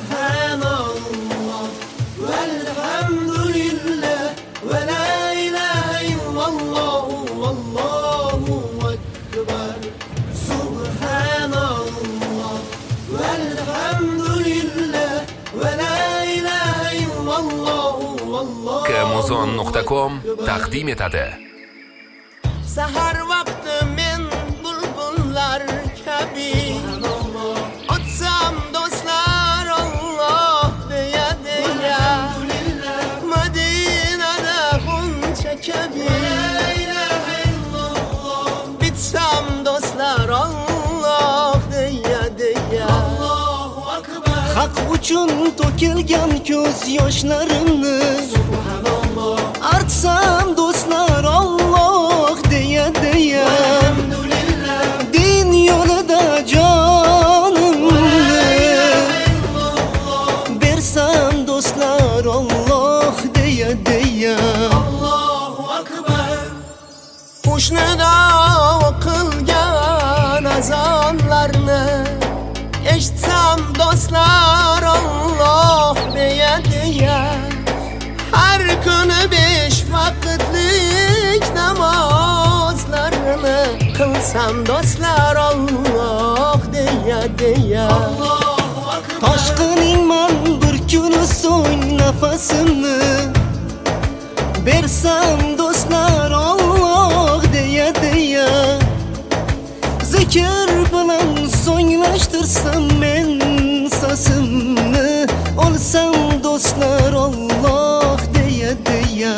Subhanallah velhamdülillah ve la ilahe illallah vallahu ekber. Subhanallah velhamdülillah ve la ilahe illallah vallahu Kmuzon.com taqdim etadi. Sahar vaqti men bulbullar kabi otsam do'stlar Allah deya deya Madinada g'uncha kabi bitsam do'stlar Allah deya deya haq uchun to'kilgan ko'z yoshlarimni artsam do'stlar Allah deya deya din yo'lida jonimni bersam do'stlar Allah deya deya qo'shnida o'qilgan azonlarni eshitsam do'stlar Allah deya deya har kuni 5 vaqtlik namozlarni qilsam do'stlar Allah deya deya toshqiningman bir kuni so'ng nafasimni bersam do'stlar Allah deya deya zikr bilan so'nglashtirsam men so'zimni olsam do'stlar Allah deya deya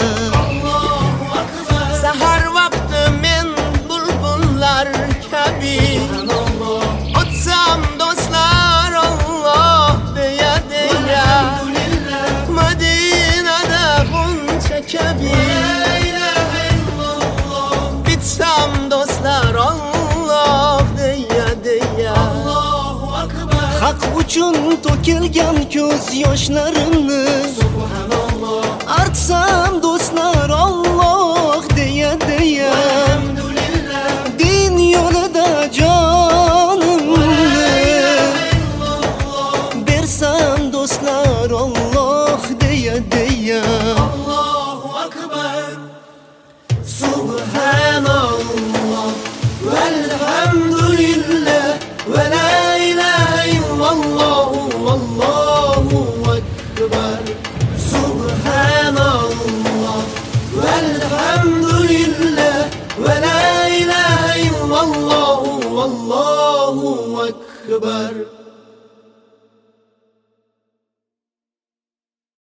sahar vaqti men bulbullar kabi otsam do'stlar Allah deya deya Madinada g'uncha kabi bitsam do'stlar Allah deya deya haq uchun to'kilgan ko'z yoshlarimni artsam do'stlar Allah deya deya din yo'lida jonimni bersam do'stlar Allah deya deya Subhanallah velhamdülillah ve la ilahe illallah vallahu ekber. Subhanallah velhamdülillah ve la ilahe illallah vallahu ekber.